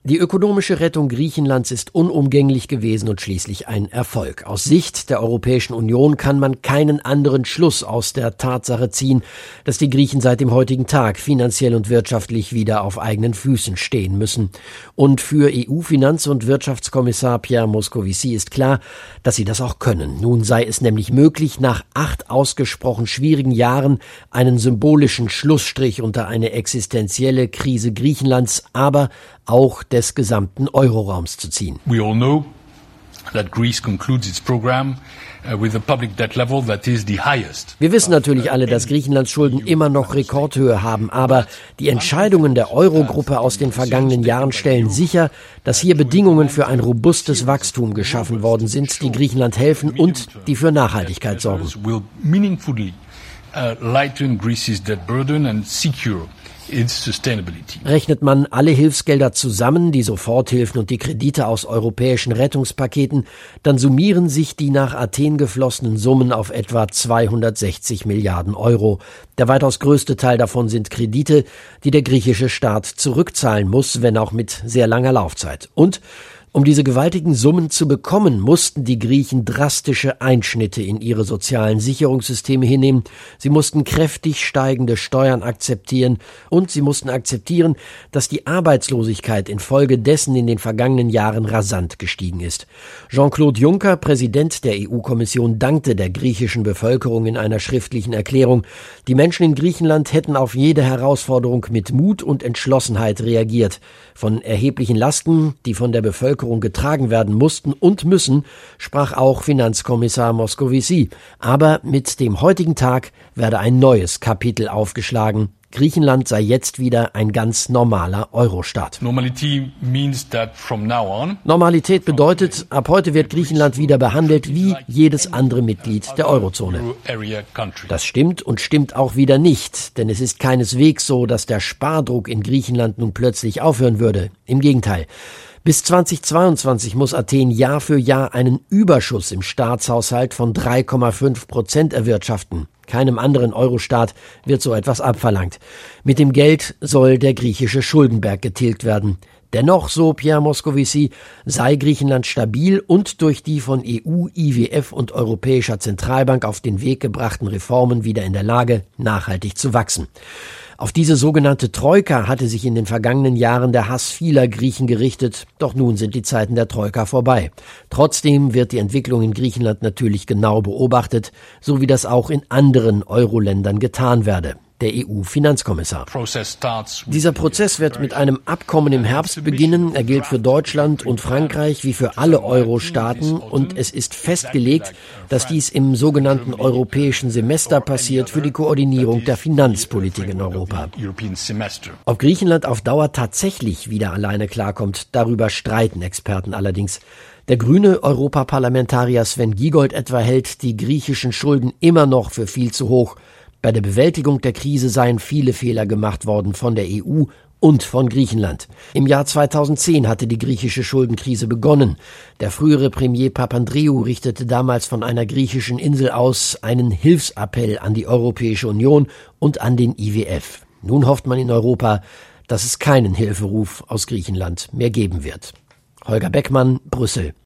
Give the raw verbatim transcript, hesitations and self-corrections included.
Die ökonomische Rettung Griechenlands ist unumgänglich gewesen und schließlich ein Erfolg. Aus Sicht der Europäischen Union kann man keinen anderen Schluss aus der Tatsache ziehen, dass die Griechen seit dem heutigen Tag finanziell und wirtschaftlich wieder auf eigenen Füßen stehen müssen. Und für E U-Finanz- und Wirtschaftskommissar Pierre Moscovici ist klar, dass sie das auch können. Nun sei es nämlich möglich, nach acht ausgesprochen schwierigen Jahren einen symbolischen Schlussstrich unter eine existenzielle Krise Griechenlands, aber auch des gesamten Euroraums zu ziehen. We all know that Greece concludes its program with a public debt level that is the highest. Wir wissen natürlich alle, dass Griechenlands Schulden immer noch Rekordhöhe haben, aber die Entscheidungen der Eurogruppe aus den vergangenen Jahren stellen sicher, dass hier Bedingungen für ein robustes Wachstum geschaffen worden sind, die Griechenland helfen und die für Nachhaltigkeit sorgen. Will meaningfully lighten Greece's debt burden and secure its sustainability. Rechnet man alle Hilfsgelder zusammen, die Soforthilfen und die Kredite aus europäischen Rettungspaketen, dann summieren sich die nach Athen geflossenen Summen auf etwa zweihundertsechzig Milliarden Euro. Der weitaus größte Teil davon sind Kredite, die der griechische Staat zurückzahlen muss, wenn auch mit sehr langer Laufzeit. Und um diese gewaltigen Summen zu bekommen, mussten die Griechen drastische Einschnitte in ihre sozialen Sicherungssysteme hinnehmen. Sie mussten kräftig steigende Steuern akzeptieren und sie mussten akzeptieren, dass die Arbeitslosigkeit infolgedessen in den vergangenen Jahren rasant gestiegen ist. Jean-Claude Juncker, Präsident der E U-Kommission, dankte der griechischen Bevölkerung in einer schriftlichen Erklärung. Die Menschen in Griechenland hätten auf jede Herausforderung mit Mut und Entschlossenheit reagiert. Von erheblichen Lasten, die von der Bevölkerung getragen werden mussten und müssen, sprach auch Finanzkommissar Moscovici. Aber mit dem heutigen Tag werde ein neues Kapitel aufgeschlagen. Griechenland sei jetzt wieder ein ganz normaler Euro-Staat. Normalität bedeutet, ab heute wird Griechenland wieder behandelt wie jedes andere Mitglied der Eurozone. Das stimmt und stimmt auch wieder nicht, denn es ist keineswegs so, dass der Spardruck in Griechenland nun plötzlich aufhören würde. Im Gegenteil. Bis zweitausendzweiundzwanzig muss Athen Jahr für Jahr einen Überschuss im Staatshaushalt von drei Komma fünf Prozent erwirtschaften. Keinem anderen Euro-Staat wird so etwas abverlangt. Mit dem Geld soll der griechische Schuldenberg getilgt werden. Dennoch, so Pierre Moscovici, sei Griechenland stabil und durch die von E U, I W F und Europäischer Zentralbank auf den Weg gebrachten Reformen wieder in der Lage, nachhaltig zu wachsen. Auf diese sogenannte Troika hatte sich in den vergangenen Jahren der Hass vieler Griechen gerichtet, doch nun sind die Zeiten der Troika vorbei. Trotzdem wird die Entwicklung in Griechenland natürlich genau beobachtet, so wie das auch in anderen Euro-Ländern getan werde. Der E U-Finanzkommissar. Dieser Prozess wird mit einem Abkommen im Herbst beginnen. Er gilt für Deutschland und Frankreich wie für alle Euro-Staaten und es ist festgelegt, dass dies im sogenannten europäischen Semester passiert für die Koordinierung der Finanzpolitik in Europa. Ob Griechenland auf Dauer tatsächlich wieder alleine klarkommt, darüber streiten Experten allerdings. Der grüne Europaparlamentarier Sven Giegold etwa hält die griechischen Schulden immer noch für viel zu hoch. Bei der Bewältigung der Krise seien viele Fehler gemacht worden von der E U und von Griechenland. Im Jahr zweitausendzehn hatte die griechische Schuldenkrise begonnen. Der frühere Premier Papandreou richtete damals von einer griechischen Insel aus einen Hilfsappell an die Europäische Union und an den I W F. Nun hofft man in Europa, dass es keinen Hilferuf aus Griechenland mehr geben wird. Holger Beckmann, Brüssel.